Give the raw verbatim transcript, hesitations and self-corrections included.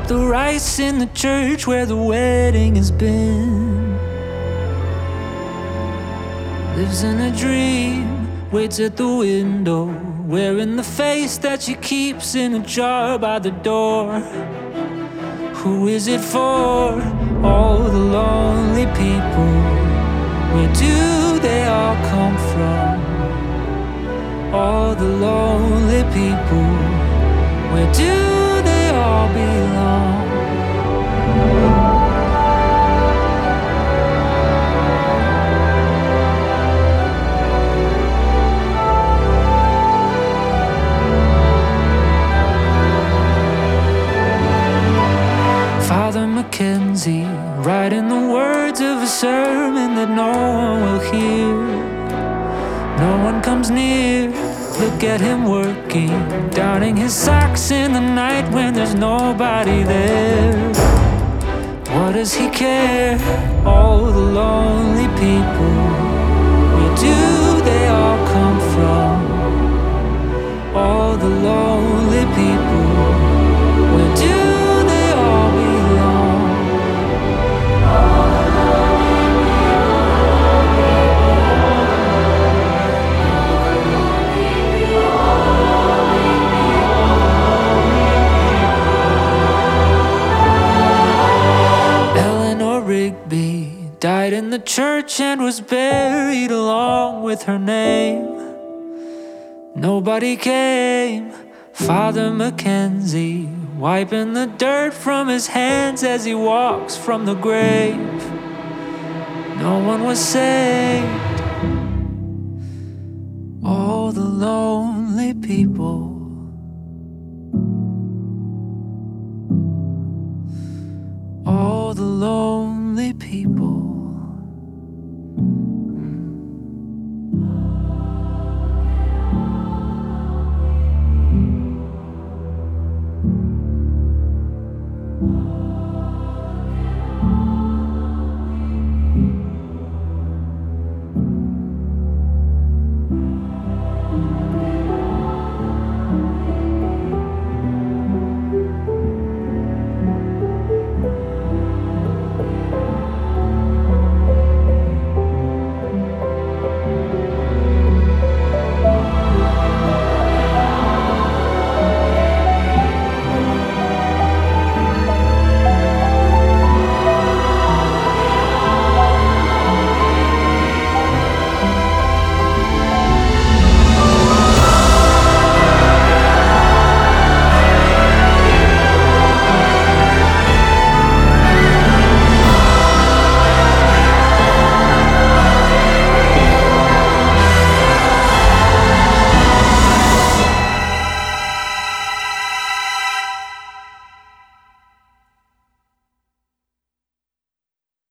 up the rice in the church where the wedding has been. Lives in a dream, waits at the window, wearing the face that she keeps in a jar by the door. Who is it for? All the lonely people. Where do they all come from? All the lonely people. Where do they all belong? Father Mackenzie, writing the words of a sermon that no one will hear. No one comes near. Look at him working, downing his socks in the night when there's nobody there. What does he care? All the lonely people. Where do they all come from? All the lonely people. Where do they all belong? Rigby died in the church and was buried along with her name. Nobody came. Father Mackenzie wiping the dirt from his hands as he walks from the grave. No one was saved. All the lonely people.